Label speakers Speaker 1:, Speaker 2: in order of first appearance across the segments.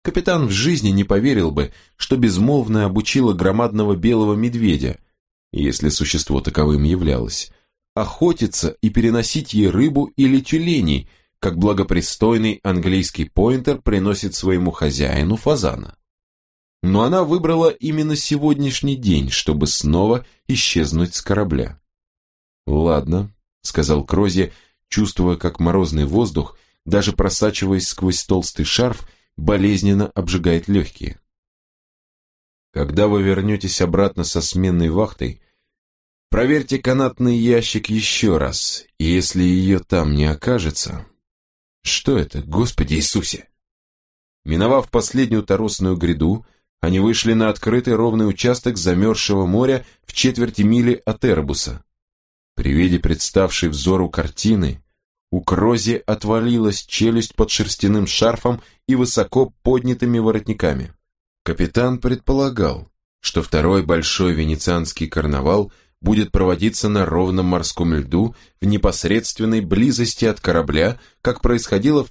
Speaker 1: Капитан в жизни не поверил бы, что безмолвная обучила громадного белого медведя, если существо таковым являлось, охотиться и переносить ей рыбу или тюленей, как благопристойный английский пойнтер приносит своему хозяину фазана. Но она выбрала именно сегодняшний день, чтобы снова исчезнуть с корабля. «Ладно», — сказал Крози, чувствуя, как морозный воздух, даже просачиваясь сквозь толстый шарф, болезненно обжигает легкие. «Когда вы вернетесь обратно со сменной вахтой, проверьте канатный ящик еще раз, и если ее там не окажется...» «Что это, Господи Иисусе?» Миновав последнюю торосную гряду, они вышли на открытый ровный участок замерзшего моря в четверти мили от Эребуса. При виде представшей взору картины у Крози отвалилась челюсть под шерстяным шарфом и высоко поднятыми воротниками. Капитан предполагал, что второй большой венецианский карнавал будет проводиться на ровном морском льду в непосредственной близости от корабля, как происходило в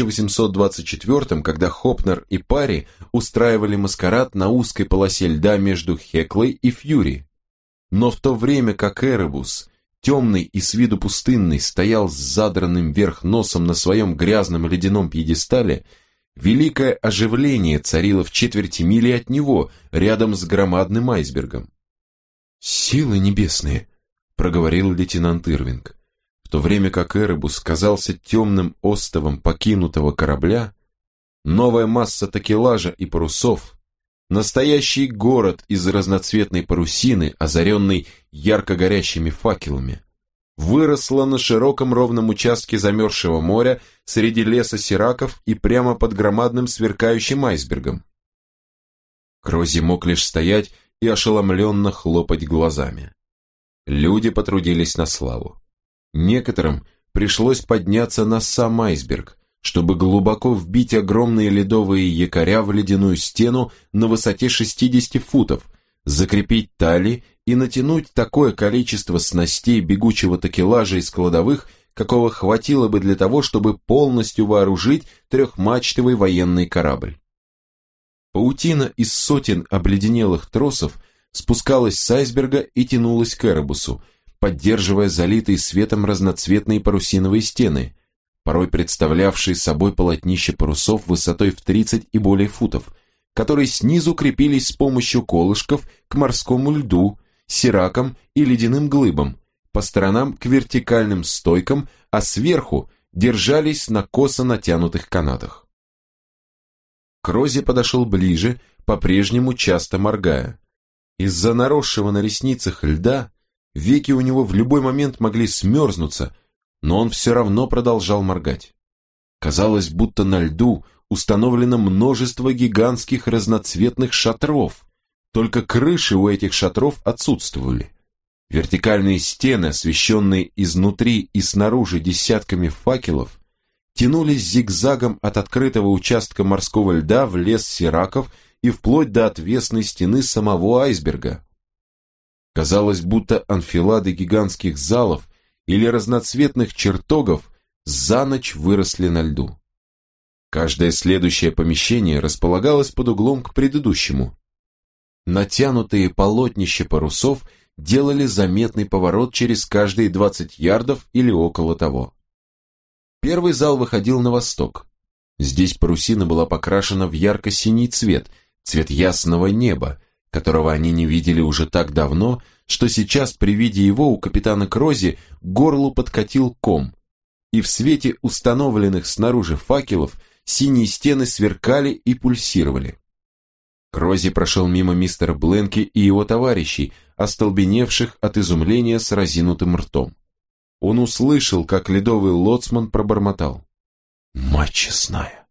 Speaker 1: 1824, когда Хопнер и Парри устраивали маскарад на узкой полосе льда между Хеклой и Фьюри. Но в то время как Эребус, темный и с виду пустынный, стоял с задранным вверх носом на своем грязном ледяном пьедестале, великое оживление царило в четверти мили от него, рядом с громадным айсбергом. «Силы небесные!» — проговорил лейтенант Ирвинг. В то время как Эребус казался темным остовом покинутого корабля, новая масса такелажа и парусов, настоящий город из разноцветной парусины, озаренный ярко горящими факелами, выросла на широком ровном участке замерзшего моря среди леса сираков и прямо под громадным сверкающим айсбергом. Крози мог лишь стоять и ошеломленно хлопать глазами. Люди потрудились на славу. Некоторым пришлось подняться на сам айсберг, чтобы глубоко вбить огромные ледовые якоря в ледяную стену на высоте 60 футов, закрепить тали и натянуть такое количество снастей бегучего такелажа из кладовых, какого хватило бы для того, чтобы полностью вооружить трехмачтовый военный корабль. Паутина из сотен обледенелых тросов спускалась с айсберга и тянулась к Эребусу, поддерживая залитые светом разноцветные парусиновые стены, порой представлявшие собой полотнище парусов высотой в 30 и более футов, которые снизу крепились с помощью колышков к морскому льду, сиракам и ледяным глыбам, по сторонам к вертикальным стойкам, а сверху держались на косо натянутых канатах. Крози подошел ближе, по-прежнему часто моргая. Из-за наросшего на ресницах льда веки у него в любой момент могли смерзнуться, но он все равно продолжал моргать. Казалось, будто на льду установлено множество гигантских разноцветных шатров, только крыши у этих шатров отсутствовали. Вертикальные стены, освещенные изнутри и снаружи десятками факелов, тянулись зигзагом от открытого участка морского льда в лес сираков и вплоть до отвесной стены самого айсберга. Казалось, будто анфилады гигантских залов или разноцветных чертогов за ночь выросли на льду. Каждое следующее помещение располагалось под углом к предыдущему. Натянутые полотнища парусов делали заметный поворот через каждые 20 ярдов или около того. Первый зал выходил на восток. Здесь парусина была покрашена в ярко-синий цвет, цвет ясного неба, которого они не видели уже так давно, что сейчас при виде его у капитана Крози к горлу подкатил ком, и в свете установленных снаружи факелов синие стены сверкали и пульсировали. Крози прошел мимо мистера Бленки и его товарищей, остолбеневших от изумления с разинутым ртом. Он услышал, как ледовый лоцман пробормотал: «Мать честная!»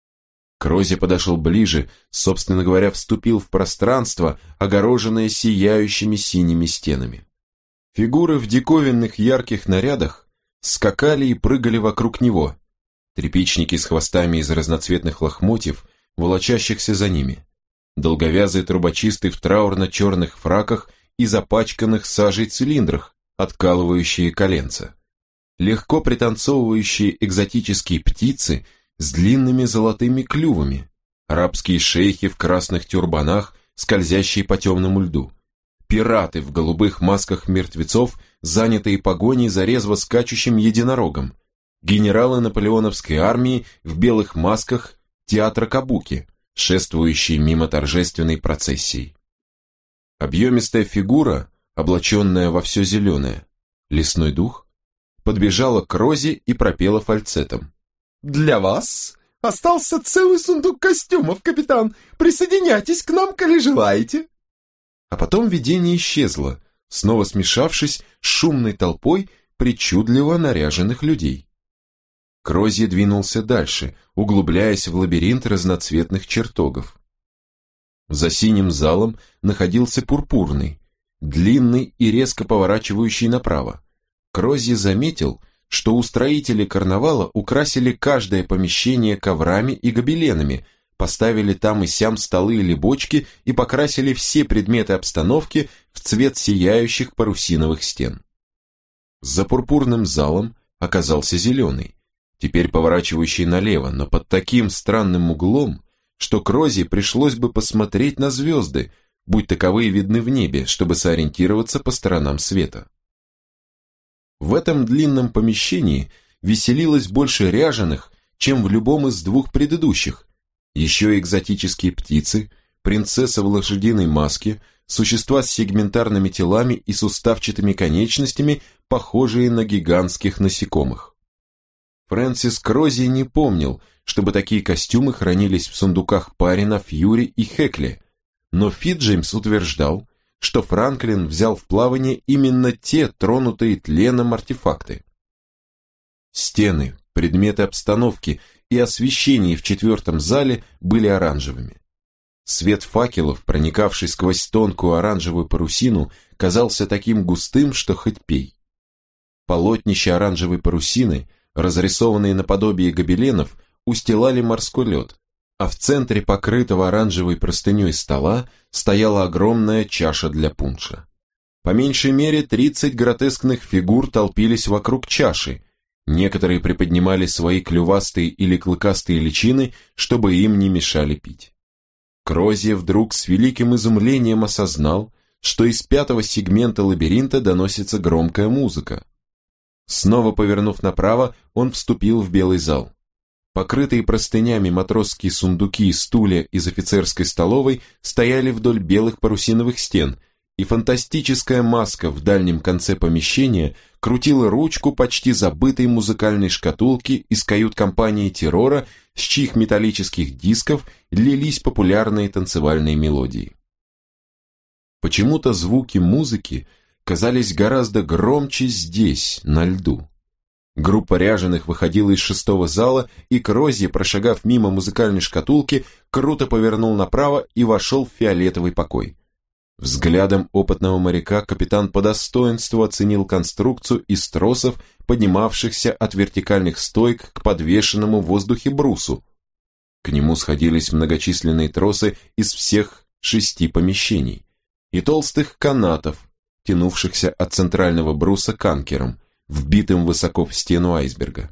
Speaker 1: Крози подошел ближе, собственно говоря, вступил в пространство, огороженное сияющими синими стенами. Фигуры в диковинных ярких нарядах скакали и прыгали вокруг него, тряпичники с хвостами из разноцветных лохмотьев, волочащихся за ними, долговязые трубочисты в траурно-черных фраках и запачканных сажей цилиндрах, откалывающие коленца, легко пританцовывающие экзотические птицы с длинными золотыми клювами, арабские шейхи в красных тюрбанах, скользящие по темному льду, пираты в голубых масках мертвецов, занятые погоней за резво скачущим единорогом, генералы наполеоновской армии в белых масках театра кабуки, шествующие мимо торжественной процессии. Объемистая фигура, облаченная во все зеленое, лесной дух, подбежала к Розе и пропела фальцетом. «Для вас остался целый сундук костюмов, капитан. Присоединяйтесь к нам, коли желаете». А потом видение исчезло, снова смешавшись с шумной толпой причудливо наряженных людей. Крозье двинулся дальше, углубляясь в лабиринт разноцветных чертогов. За синим залом находился пурпурный, длинный и резко поворачивающий направо. Крозье заметил, что устроители карнавала украсили каждое помещение коврами и гобеленами, поставили там и сям столы или бочки и покрасили все предметы обстановки в цвет сияющих парусиновых стен. За пурпурным залом оказался зеленый, теперь поворачивающий налево, но под таким странным углом, что Крозье пришлось бы посмотреть на звезды, будь таковые видны в небе, чтобы сориентироваться по сторонам света. В этом длинном помещении веселилось больше ряженых, чем в любом из двух предыдущих. Еще экзотические птицы, принцесса в лошадиной маске, существа с сегментарными телами и суставчатыми конечностями, похожие на гигантских насекомых. Фрэнсис Крозье не помнил, чтобы такие костюмы хранились в сундуках Парина, Фьюри и Хекли, но Фитджеймс утверждал, что Франклин взял в плавание именно те тронутые тленом артефакты. Стены, предметы обстановки и освещение в четвертом зале были оранжевыми. Свет факелов, проникавший сквозь тонкую оранжевую парусину, казался таким густым, что хоть пей. Полотнища оранжевой парусины, разрисованные наподобие гобеленов, устилали морской лед, а в центре покрытого оранжевой простыней стола стояла огромная чаша для пунша. По меньшей мере 30 гротескных фигур толпились вокруг чаши, некоторые приподнимали свои клювастые или клыкастые личины, чтобы им не мешали пить. Крозье вдруг с великим изумлением осознал, что из пятого сегмента лабиринта доносится громкая музыка. Снова повернув направо, он вступил в белый зал. Покрытые простынями матросские сундуки и стулья из офицерской столовой стояли вдоль белых парусиновых стен, и фантастическая маска в дальнем конце помещения крутила ручку почти забытой музыкальной шкатулки из кают-компании террора, с чьих металлических дисков лились популярные танцевальные мелодии. Почему-то звуки музыки казались гораздо громче здесь, на льду. Группа ряженых выходила из шестого зала, и Крозье, прошагав мимо музыкальной шкатулки, круто повернул направо и вошел в фиолетовый покой. Взглядом опытного моряка капитан по достоинству оценил конструкцию из тросов, поднимавшихся от вертикальных стойк к подвешенному в воздухе брусу. К нему сходились многочисленные тросы из всех 6 помещений и толстых канатов, тянувшихся от центрального бруса к анкерам, вбитым высоко в стену айсберга.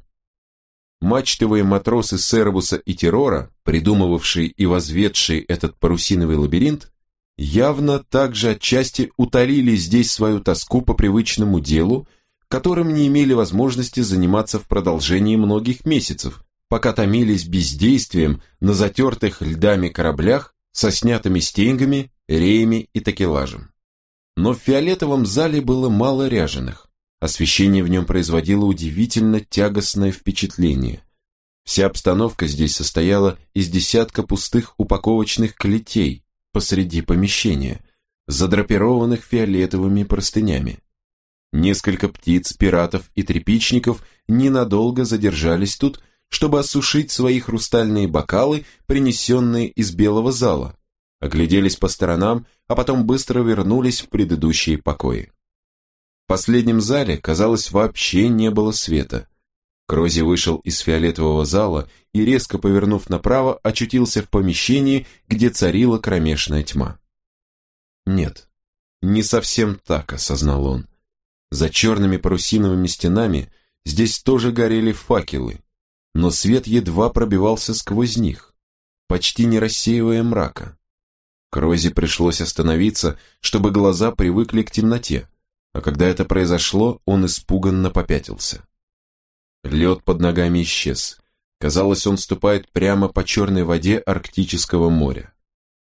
Speaker 1: Мачтовые матросы Сервуса и Террора, придумывавшие и возведшие этот парусиновый лабиринт, явно также отчасти утолили здесь свою тоску по привычному делу, которым не имели возможности заниматься в продолжении многих месяцев, пока томились бездействием на затертых льдами кораблях со снятыми стенгами, реями и такелажем. Но в фиолетовом зале было мало ряженых. Освещение в нем производило удивительно тягостное впечатление. Вся обстановка здесь состояла из десятка пустых упаковочных клетей посреди помещения, задрапированных фиолетовыми простынями. Несколько птиц, пиратов и тряпичников ненадолго задержались тут, чтобы осушить свои хрустальные бокалы, принесенные из белого зала, огляделись по сторонам, а потом быстро вернулись в предыдущие покои. В последнем зале, казалось, вообще не было света. Крозье вышел из фиолетового зала и, резко повернув направо, очутился в помещении, где царила кромешная тьма. Нет, не совсем так, осознал он. За черными парусиновыми стенами здесь тоже горели факелы, но свет едва пробивался сквозь них. почти не рассеивая мрака. Крози пришлось остановиться, чтобы глаза привыкли к темноте, а когда это произошло, он испуганно попятился. Лед под ногами исчез. Казалось, он ступает прямо по черной воде Арктического моря.